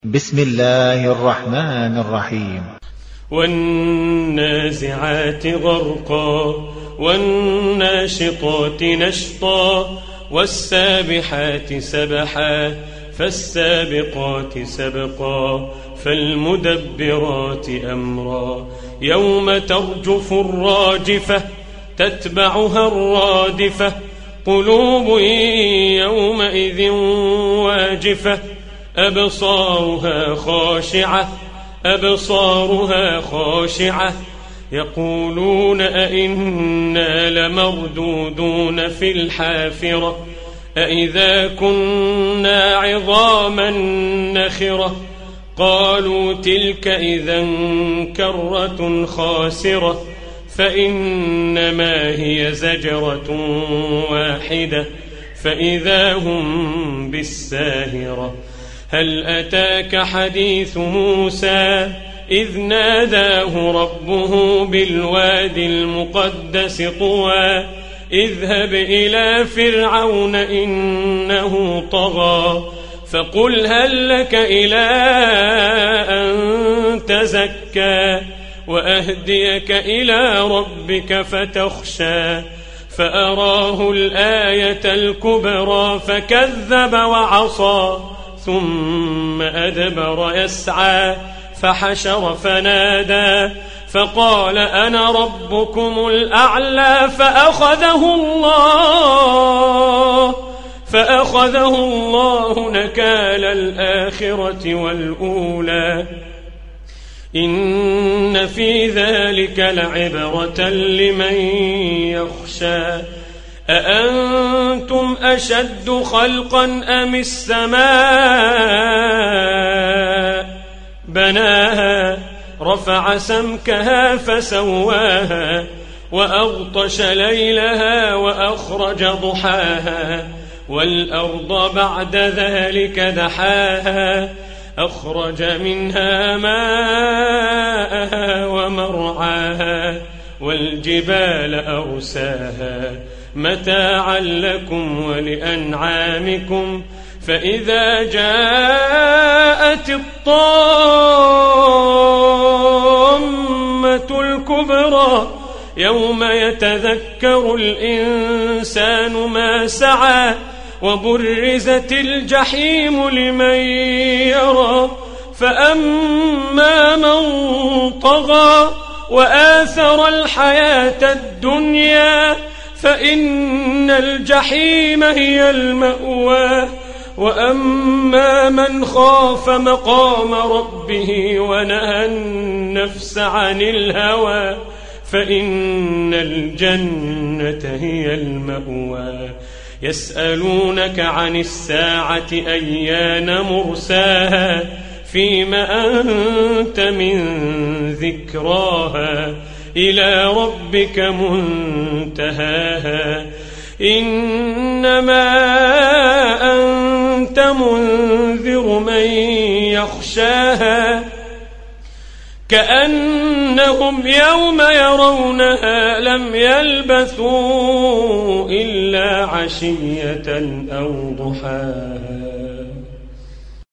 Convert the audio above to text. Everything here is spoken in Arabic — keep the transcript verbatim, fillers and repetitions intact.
بسم الله الرحمن الرحيم. والنازعات غرقا والناشطات نشطا والسابحات سبحا فالسابقات سبقا فالمدبرات أمرا يوم ترجف الراجفة تتبعها الرادفة قلوب يومئذ واجفة أبصارها خاشعة أبصارها خاشعة يقولون أئنا لمردودون في الحافرة أئذا كنا عظاما نخرة قالوا تلك إذا كرة خاسرة فإنما هي زجرة واحدة فإذا هم بالساهرة هل أتاك حديث موسى إذ ناداه ربه بالوادي المقدس طوى اذهب إلى فرعون إنه طغى فقل هل لك إلى أن تزكى وأهديك إلى ربك فتخشى فأراه الآية الكبرى فكذب وعصى ثم أدبر يسعى فحشر فنادى فقال أنا ربكم الأعلى فأخذه الله فأخذه الله نكال الآخرة والأولى إن في ذلك لعبرة لمن يخشى أأنتم أشد خلقا أم السماء بناها رفع سمكها فسواها وأغطش ليلها وأخرج ضحاها والأرض بعد ذلك دحاها أخرج منها ماءها ومرعاها والجبال أرساها متاعا لكم ولأنعامكم فإذا جاءت الطامة الكبرى يوم يتذكر الإنسان ما سعى وبرزت الجحيم لمن يرى فأما من طغى وآثر الحياة الدنيا فإن الجحيم هي المأوى وأما من خاف مقام ربه ونهى النفس عن الهوى فإن الجنة هي المأوى يسألونك عن الساعة أيان مرساها فيم أنت من ذكراها إلى ربك منتهاها إنما أنت منذر من يخشاها كأنهم يوم يرونها لم يلبثوا إلا عشية أو ضحاها.